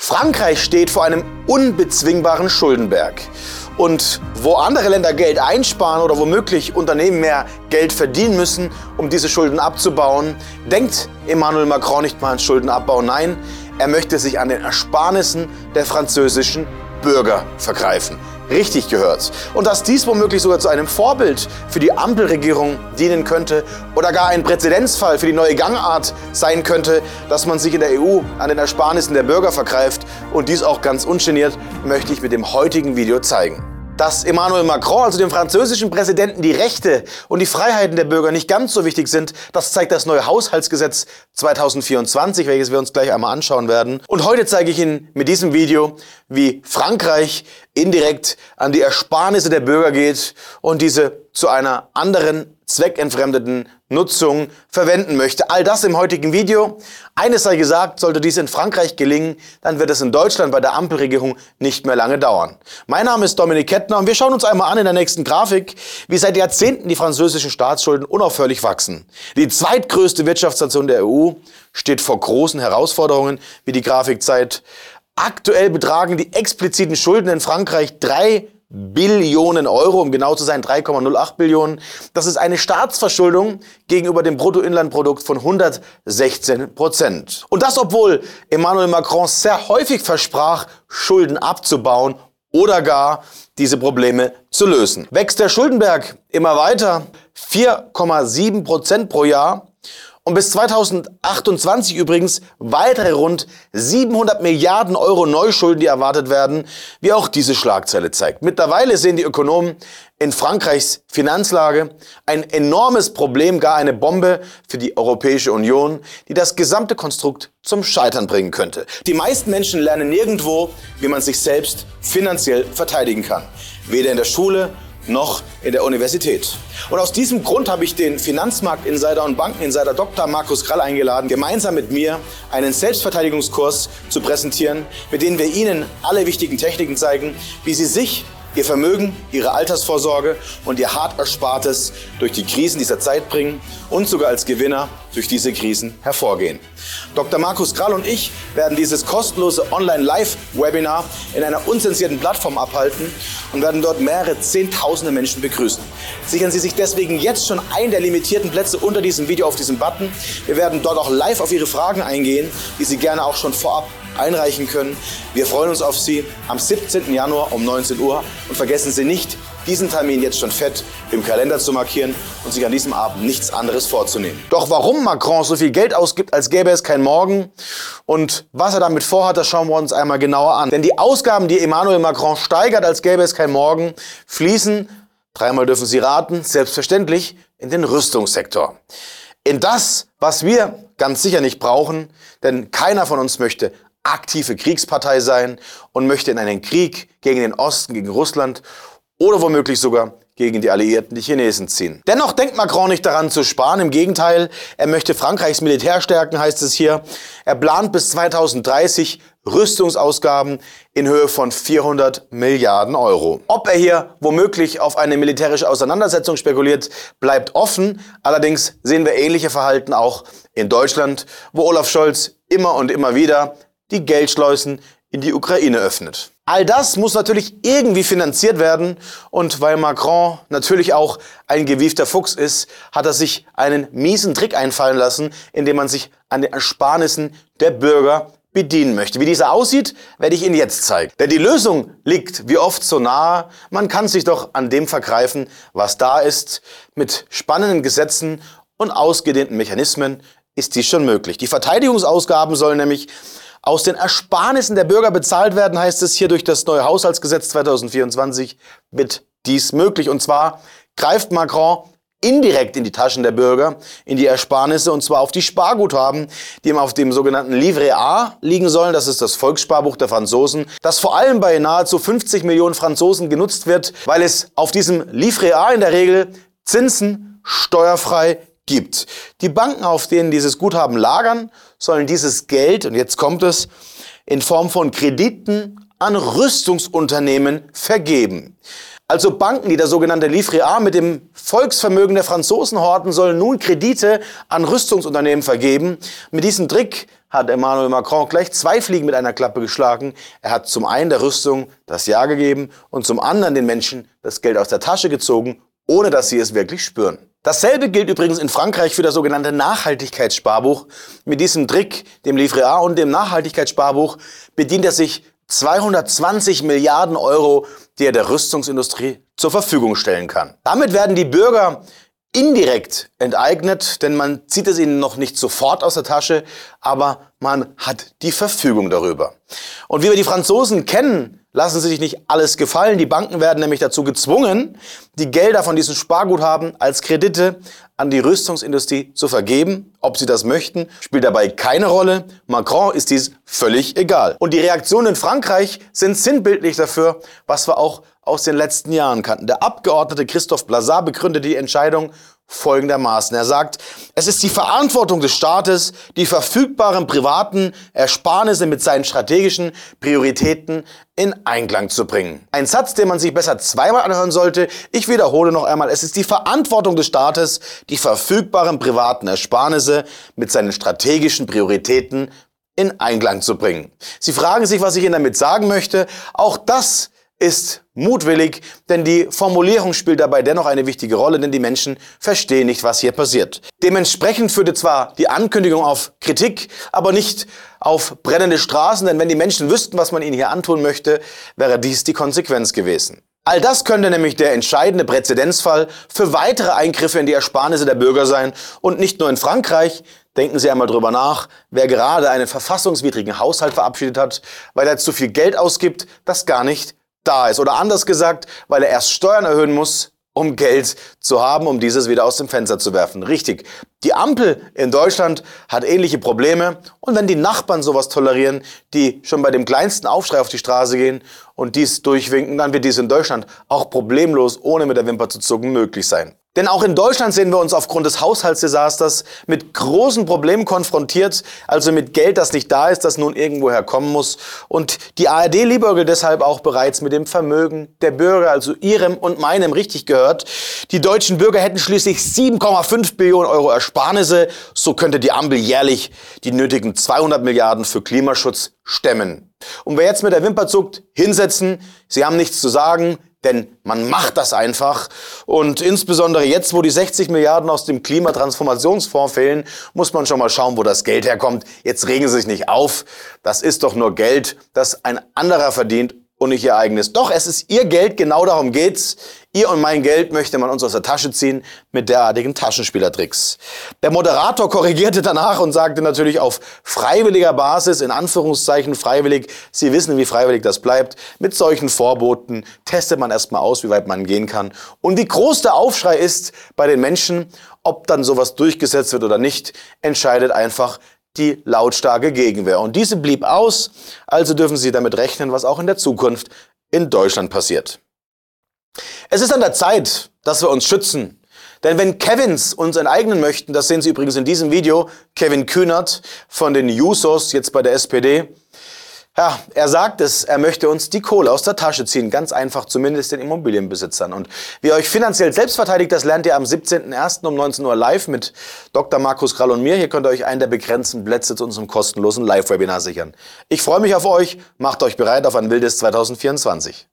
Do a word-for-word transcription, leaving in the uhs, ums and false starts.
Frankreich steht vor einem unbezwingbaren Schuldenberg. Und wo andere Länder Geld einsparen oder womöglich Unternehmen mehr Geld verdienen müssen, um diese Schulden abzubauen, denkt Emmanuel Macron nicht mal an Schuldenabbau. Nein, er möchte sich an den Ersparnissen der französischen Bürger vergreifen. Richtig gehört. Und dass dies womöglich sogar zu einem Vorbild für die Ampelregierung dienen könnte oder gar ein Präzedenzfall für die neue Gangart sein könnte, dass man sich in der E U an den Ersparnissen der Bürger vergreift und dies auch ganz ungeniert, möchte ich mit dem heutigen Video zeigen. Dass Emmanuel Macron, also dem französischen Präsidenten, die Rechte und die Freiheiten der Bürger nicht ganz so wichtig sind, das zeigt das neue Haushaltsgesetz zweitausendvierundzwanzig, welches wir uns gleich einmal anschauen werden. Und heute zeige ich Ihnen mit diesem Video, wie Frankreich indirekt an die Ersparnisse der Bürger geht und diese zu einer anderen zweckentfremdeten Nutzung verwenden möchte. All das im heutigen Video. Eines sei gesagt, sollte dies in Frankreich gelingen, dann wird es in Deutschland bei der Ampelregierung nicht mehr lange dauern. Mein Name ist Dominik Kettner und wir schauen uns einmal an in der nächsten Grafik, wie seit Jahrzehnten die französischen Staatsschulden unaufhörlich wachsen. Die zweitgrößte Wirtschaftsnation der E U steht vor großen Herausforderungen, wie die Grafik zeigt. Aktuell betragen die expliziten Schulden in Frankreich drei Billionen Euro, um genau zu sein drei Komma null acht Billionen. Das ist eine Staatsverschuldung gegenüber dem Bruttoinlandprodukt von hundertsechzehn Prozent. Und das, obwohl Emmanuel Macron sehr häufig versprach, Schulden abzubauen oder gar diese Probleme zu lösen. Wächst der Schuldenberg immer weiter, vier Komma sieben Prozent pro Jahr. Und bis zweitausendachtundzwanzig übrigens weitere rund siebenhundert Milliarden Euro Neuschulden, die erwartet werden, wie auch diese Schlagzeile zeigt. Mittlerweile sehen die Ökonomen in Frankreichs Finanzlage ein enormes Problem, gar eine Bombe für die Europäische Union, die das gesamte Konstrukt zum Scheitern bringen könnte. Die meisten Menschen lernen nirgendwo, wie man sich selbst finanziell verteidigen kann. Weder in der Schule noch in der Universität. Und aus diesem Grund habe ich den Finanzmarkt-Insider und Banken-Insider Doktor Markus Krall eingeladen, gemeinsam mit mir einen Selbstverteidigungskurs zu präsentieren, mit dem wir Ihnen alle wichtigen Techniken zeigen, wie Sie sich, Ihr Vermögen, Ihre Altersvorsorge und Ihr hart Erspartes durch die Krisen dieser Zeit bringen und sogar als Gewinner durch diese Krisen hervorgehen. Doktor Markus Krall und ich werden dieses kostenlose Online-Live-Webinar in einer unzensierten Plattform abhalten und werden dort mehrere Zehntausende Menschen begrüßen. Sichern Sie sich deswegen jetzt schon einen der limitierten Plätze unter diesem Video auf diesem Button. Wir werden dort auch live auf Ihre Fragen eingehen, die Sie gerne auch schon vorab einreichen können. Wir freuen uns auf Sie am siebzehnten Januar um neunzehn Uhr und vergessen Sie nicht, diesen Termin jetzt schon fett im Kalender zu markieren und sich an diesem Abend nichts anderes vorzunehmen. Doch warum Macron so viel Geld ausgibt, als gäbe es kein Morgen und was er damit vorhat, das schauen wir uns einmal genauer an. Denn die Ausgaben, die Emmanuel Macron steigert, als gäbe es kein Morgen, fließen, dreimal dürfen Sie raten, selbstverständlich in den Rüstungssektor. In das, was wir ganz sicher nicht brauchen, denn keiner von uns möchte aktive Kriegspartei sein und möchte in einen Krieg gegen den Osten, gegen Russland oder womöglich sogar gegen die Alliierten, die Chinesen, ziehen. Dennoch denkt Macron nicht daran zu sparen, im Gegenteil, er möchte Frankreichs Militär stärken, heißt es hier. Er plant bis zweitausenddreißig Rüstungsausgaben in Höhe von vierhundert Milliarden Euro. Ob er hier womöglich auf eine militärische Auseinandersetzung spekuliert, bleibt offen. Allerdings sehen wir ähnliche Verhalten auch in Deutschland, wo Olaf Scholz immer und immer wieder die Geldschleusen in die Ukraine öffnet. All das muss natürlich irgendwie finanziert werden und weil Macron natürlich auch ein gewiefter Fuchs ist, hat er sich einen miesen Trick einfallen lassen, indem man sich an den Ersparnissen der Bürger bedienen möchte. Wie dieser aussieht, werde ich Ihnen jetzt zeigen. Denn die Lösung liegt wie oft so nahe, man kann sich doch an dem vergreifen, was da ist. Mit spannenden Gesetzen und ausgedehnten Mechanismen ist dies schon möglich. Die Verteidigungsausgaben sollen nämlich aus den Ersparnissen der Bürger bezahlt werden, heißt es hier durch das neue Haushaltsgesetz zweitausendvierundzwanzig wird dies möglich. Und zwar greift Macron indirekt in die Taschen der Bürger, in die Ersparnisse, und zwar auf die Sparguthaben, die ihm auf dem sogenannten Livret A liegen sollen. Das ist das Volkssparbuch der Franzosen, das vor allem bei nahezu fünfzig Millionen Franzosen genutzt wird, weil es auf diesem Livret A in der Regel Zinsen steuerfrei gibt. Die Banken, auf denen dieses Guthaben lagern, sollen dieses Geld, und jetzt kommt es, in Form von Krediten an Rüstungsunternehmen vergeben. Also Banken, die das sogenannte Livret A mit dem Volksvermögen der Franzosen horten, sollen nun Kredite an Rüstungsunternehmen vergeben. Mit diesem Trick hat Emmanuel Macron gleich zwei Fliegen mit einer Klappe geschlagen. Er hat zum einen der Rüstung das Ja gegeben und zum anderen den Menschen das Geld aus der Tasche gezogen, ohne dass sie es wirklich spüren. Dasselbe gilt übrigens in Frankreich für das sogenannte Nachhaltigkeitssparbuch. Mit diesem Trick, dem Livret A und dem Nachhaltigkeitssparbuch, bedient er sich zweihundertzwanzig Milliarden Euro, die er der Rüstungsindustrie zur Verfügung stellen kann. Damit werden die Bürger indirekt enteignet, denn man zieht es ihnen noch nicht sofort aus der Tasche, aber man hat die Verfügung darüber. Und wie wir die Franzosen kennen, lassen sie sich nicht alles gefallen. Die Banken werden nämlich dazu gezwungen, die Gelder von diesen Sparguthaben als Kredite an die Rüstungsindustrie zu vergeben. Ob sie das möchten, spielt dabei keine Rolle. Macron ist dies völlig egal. Und die Reaktionen in Frankreich sind sinnbildlich dafür, was wir auch aus den letzten Jahren kannten. Der Abgeordnete Christophe Blassard begründet die Entscheidung folgendermaßen. Er sagt, es ist die Verantwortung des Staates, die verfügbaren privaten Ersparnisse mit seinen strategischen Prioritäten in Einklang zu bringen. Ein Satz, den man sich besser zweimal anhören sollte. Ich wiederhole noch einmal, es ist die Verantwortung des Staates, die verfügbaren privaten Ersparnisse mit seinen strategischen Prioritäten in Einklang zu bringen. Sie fragen sich, was ich Ihnen damit sagen möchte. Auch das ist mutwillig, denn die Formulierung spielt dabei dennoch eine wichtige Rolle, denn die Menschen verstehen nicht, was hier passiert. Dementsprechend führte zwar die Ankündigung auf Kritik, aber nicht auf brennende Straßen, denn wenn die Menschen wüssten, was man ihnen hier antun möchte, wäre dies die Konsequenz gewesen. All das könnte nämlich der entscheidende Präzedenzfall für weitere Eingriffe in die Ersparnisse der Bürger sein. Und nicht nur in Frankreich. Denken Sie einmal drüber nach, wer gerade einen verfassungswidrigen Haushalt verabschiedet hat, weil er zu viel Geld ausgibt, das gar nicht da ist. Oder anders gesagt, weil er erst Steuern erhöhen muss, um Geld zu haben, um dieses wieder aus dem Fenster zu werfen. Richtig. Die Ampel in Deutschland hat ähnliche Probleme. Und wenn die Nachbarn sowas tolerieren, die schon bei dem kleinsten Aufschrei auf die Straße gehen und dies durchwinken, dann wird dies in Deutschland auch problemlos, ohne mit der Wimper zu zucken, möglich sein. Denn auch in Deutschland sehen wir uns aufgrund des Haushaltsdesasters mit großen Problemen konfrontiert, also mit Geld, das nicht da ist, das nun irgendwoher kommen muss. Und die A R D liebäugelt deshalb auch bereits mit dem Vermögen der Bürger, also ihrem und meinem, richtig gehört. Die deutschen Bürger hätten schließlich sieben Komma fünf Billionen Euro Ersparnisse. So könnte die Ampel jährlich die nötigen zweihundert Milliarden für Klimaschutz stemmen. Und wer jetzt mit der Wimper zuckt, hinsetzen, Sie haben nichts zu sagen, denn man macht das einfach. Und insbesondere jetzt, wo die sechzig Milliarden aus dem Klimatransformationsfonds fehlen, muss man schon mal schauen, wo das Geld herkommt. Jetzt regen Sie sich nicht auf. Das ist doch nur Geld, das ein anderer verdient und nicht Ihr eigenes. Doch, es ist Ihr Geld, genau darum geht's. Ihr und mein Geld möchte man uns aus der Tasche ziehen mit derartigen Taschenspielertricks. Der Moderator korrigierte danach und sagte natürlich auf freiwilliger Basis, in Anführungszeichen freiwillig, Sie wissen, wie freiwillig das bleibt, mit solchen Vorboten testet man erstmal aus, wie weit man gehen kann. Und wie groß der Aufschrei ist bei den Menschen, ob dann sowas durchgesetzt wird oder nicht, entscheidet einfach die lautstarke Gegenwehr. Und diese blieb aus, also dürfen Sie damit rechnen, was auch in der Zukunft in Deutschland passiert. Es ist an der Zeit, dass wir uns schützen. Denn wenn Kevins uns enteignen möchten, das sehen Sie übrigens in diesem Video, Kevin Kühnert von den Jusos, jetzt bei der S P D, ja, er sagt es, er möchte uns die Kohle aus der Tasche ziehen, ganz einfach, zumindest den Immobilienbesitzern. Und wie ihr euch finanziell selbst verteidigt, das lernt ihr am siebzehnten ersten um neunzehn Uhr live mit Doktor Markus Krall und mir. Hier könnt ihr euch einen der begrenzten Plätze zu unserem kostenlosen Live-Webinar sichern. Ich freue mich auf euch, macht euch bereit auf ein wildes zweitausendvierundzwanzig.